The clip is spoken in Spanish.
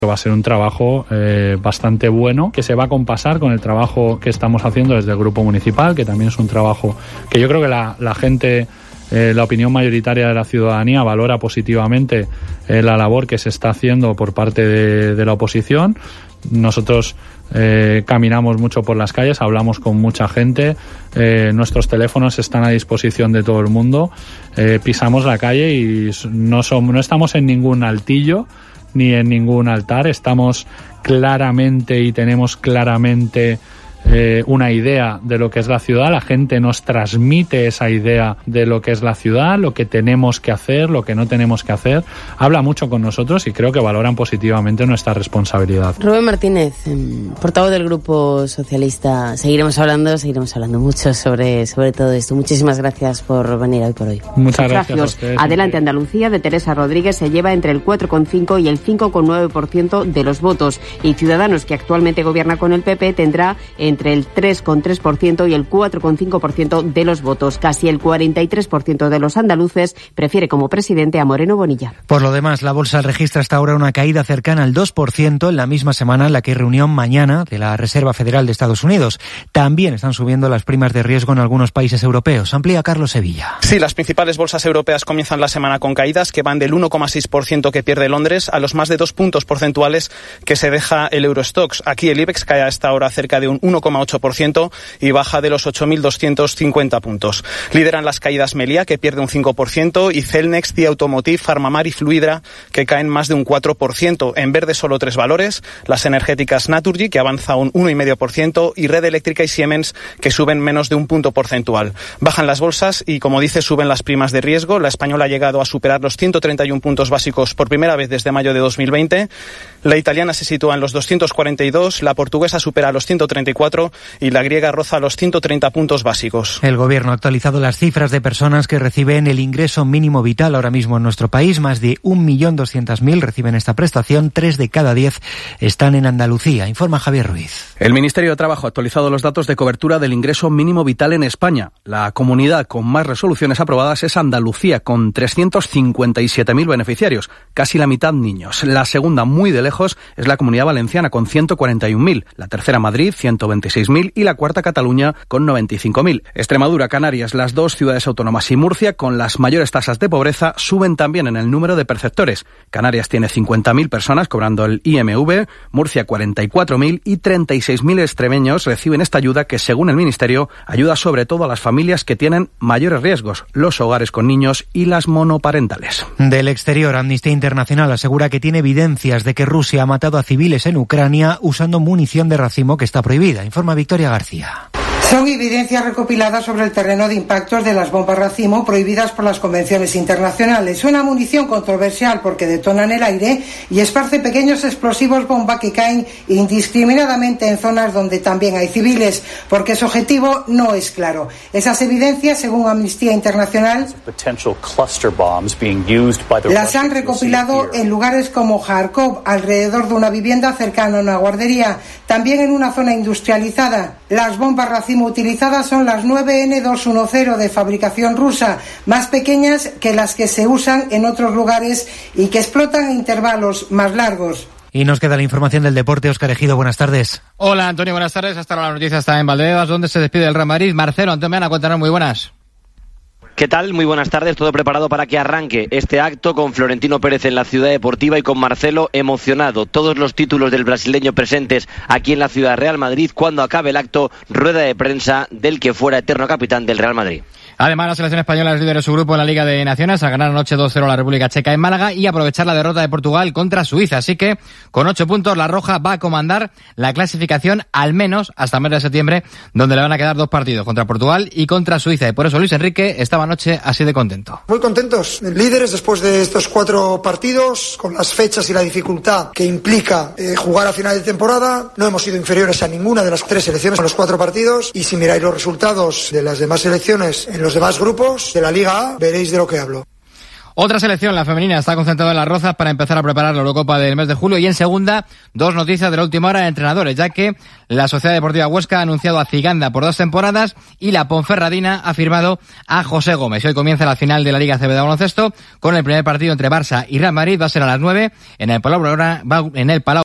Va a ser un trabajo bastante bueno, que se va a compasar con el trabajo que estamos haciendo desde el Grupo Municipal, que también es un trabajo que yo creo que la gente, la opinión mayoritaria de la ciudadanía valora positivamente la labor que se está haciendo por parte de la oposición. Nosotros caminamos mucho por las calles, hablamos con mucha gente, nuestros teléfonos están a disposición de todo el mundo, pisamos la calle y no estamos en ningún altillo ni en ningún altar, estamos claramente y tenemos claramente una idea de lo que es la ciudad. La gente nos transmite esa idea de lo que es la ciudad, lo que tenemos que hacer, lo que no tenemos que hacer. Habla mucho con nosotros y creo que valoran positivamente nuestra responsabilidad. Rubén Martínez, portavoz del Grupo Socialista. Seguiremos hablando mucho sobre todo esto. Muchísimas gracias por venir hoy por hoy. Muchas gracias a ustedes. Adelante Andalucía de Teresa Rodríguez se lleva entre el 4,5 y el 5,9% de los votos, y Ciudadanos, que actualmente gobierna con el PP, tendrá entre el 3,3% y el 4,5% de los votos. Casi el 43% de los andaluces prefiere como presidente a Moreno Bonilla. Por lo demás, la bolsa registra hasta ahora una caída cercana al 2% en la misma semana en la que hay reunión mañana de la Reserva Federal de Estados Unidos. También están subiendo las primas de riesgo en algunos países europeos. Amplía Carlos Sevilla. Sí, las principales bolsas europeas comienzan la semana con caídas que van del 1,6% que pierde Londres a los más de 2 puntos porcentuales que se deja el Eurostoxx. Aquí el IBEX cae a esta hora cerca de un 1,8% y baja de los 8.250 puntos. Lideran las caídas Meliá, que pierde un 5%, y Celnex, CIE Automotive, Farmamar y Fluidra, que caen más de un 4%. En verde solo 3 valores, las energéticas Naturgy, que avanza un 1,5%, y Red Eléctrica y Siemens, que suben menos de un punto porcentual. Bajan las bolsas y, como dice, suben las primas de riesgo. La española ha llegado a superar los 131 puntos básicos por primera vez desde mayo de 2020. La italiana se sitúa en los 242, la portuguesa supera los 134 y la griega roza los 130 puntos básicos. El Gobierno ha actualizado las cifras de personas que reciben el ingreso mínimo vital ahora mismo en nuestro país. Más de 1.200.000 reciben esta prestación, 3 de cada 10 están en Andalucía, informa Javier Ruiz. El Ministerio de Trabajo ha actualizado los datos de cobertura del ingreso mínimo vital en España. La comunidad con más resoluciones aprobadas es Andalucía, con 357.000 beneficiarios, casi la mitad niños. La segunda, muy de lejos, es la Comunidad Valenciana, con 141.000. La tercera, Madrid, 126.000, y la cuarta, Cataluña, con 95.000. Extremadura, Canarias, las dos ciudades autónomas y Murcia, con las mayores tasas de pobreza, suben también en el número de perceptores. Canarias tiene 50.000 personas cobrando el IMV, Murcia 44.000 y 36.000 extremeños reciben esta ayuda que, según el Ministerio, ayuda sobre todo a las familias que tienen mayores riesgos, los hogares con niños y las monoparentales. Del exterior, Amnistía Internacional asegura que tiene evidencias de que Rusia ha matado a civiles en Ucrania usando munición de racimo que está prohibida, informa Victoria García. Son evidencias recopiladas sobre el terreno de impactos de las bombas racimo prohibidas por las convenciones internacionales. Una munición controversial porque detona en el aire y esparce pequeños explosivos bomba que caen indiscriminadamente en zonas donde también hay civiles, porque su objetivo no es claro. Esas evidencias, según Amnistía Internacional, las han recopilado en lugares como Kharkov, alrededor de una vivienda cercana a una guardería, también en una zona industrializada. Las bombas racimo utilizadas son las 9N210 de fabricación rusa, más pequeñas que las que se usan en otros lugares y que explotan a intervalos más largos. Y nos queda la información del deporte. Óscar Ejido, buenas tardes. Hola Antonio, buenas tardes. Hasta ahora la noticia está en Valdebebas, donde se despide el Real Madrid. Marcelo Antonio, cuéntanos, muy buenas. ¿Qué tal? Muy buenas tardes. Todo preparado para que arranque este acto con Florentino Pérez en la Ciudad Deportiva y con Marcelo emocionado. Todos los títulos del brasileño presentes aquí en la Ciudad Real Madrid. Cuando acabe el acto, rueda de prensa del que fuera eterno capitán del Real Madrid. Además, la selección española es líder de su grupo en la Liga de Naciones, a ganar anoche 2-0 a la República Checa en Málaga y aprovechar la derrota de Portugal contra Suiza. Así que, con 8 puntos, la Roja va a comandar la clasificación al menos hasta el mes de septiembre, donde le van a quedar 2 partidos, contra Portugal y contra Suiza. Y por eso Luis Enrique estaba anoche así de contento. Muy contentos, líderes después de estos 4 partidos, con las fechas y la dificultad que implica jugar a final de temporada. No hemos sido inferiores a ninguna de las 3 selecciones en los 4 partidos, y si miráis los resultados de las demás selecciones en los demás grupos de la Liga A, veréis de lo que hablo. Otra selección, la femenina, está concentrada en Las Rozas para empezar a preparar la Eurocopa del mes de julio. Y en segunda, 2 noticias de la última hora de entrenadores, ya que la Sociedad Deportiva Huesca ha anunciado a Ziganda por 2 temporadas y la Ponferradina ha firmado a José Gómez. Y hoy comienza la final de la Liga CB de baloncesto con el primer partido entre Barça y Real Madrid. Va a ser a las 9 en el Palau